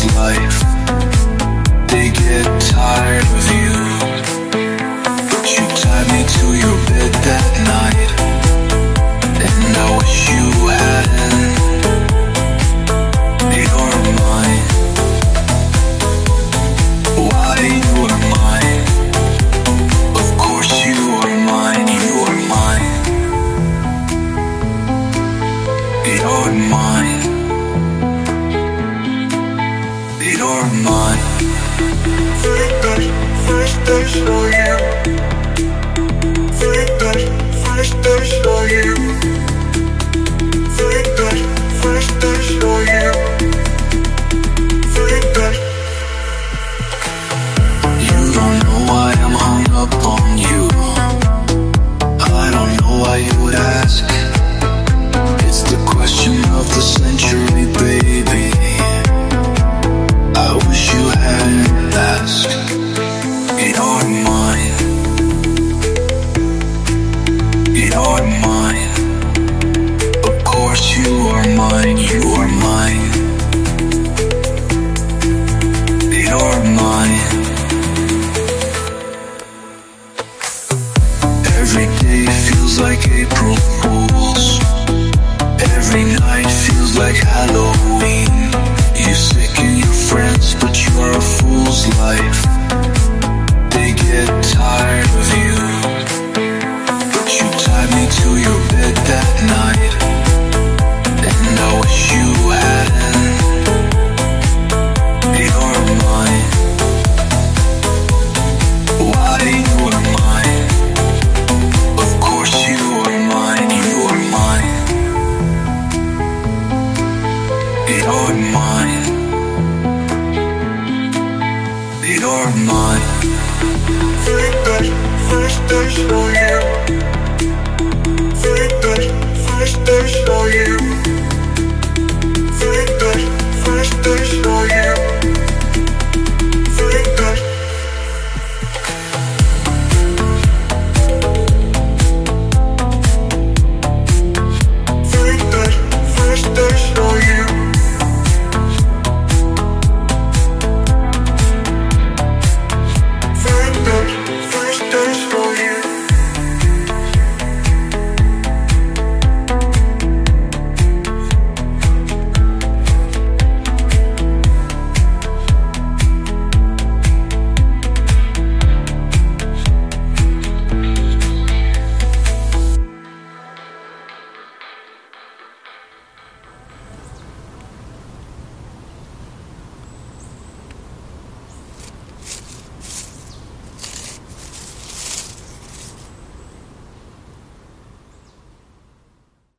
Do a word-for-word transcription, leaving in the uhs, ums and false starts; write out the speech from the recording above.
life. They get tired of you, but you tied me to your bed that night, and I wish you hadn't. You're mine. Why you are mine? Of course you are mine. You are mine. You're mine. You're mine. First I, first I saw you. First I, first I saw you. First I, first I saw you. First I. You don't know why I'm hung up on you. I don't know why you would ask. It's the question of the century, baby. I wish you hadn't asked. You're mine. You're mine. Of course you are mine. You are mine. You're mine. Every day feels like April Fools. Every night feels like Halloween. You sicken your friends, but you're a fool's life. They get tired of you, but you tied me to your bed that night, and I wish you hadn't. You're mine. Why you are mine? Of course you are mine. You are mine. You're mine. You're mine. First I, first I saw you. First I, first I saw you.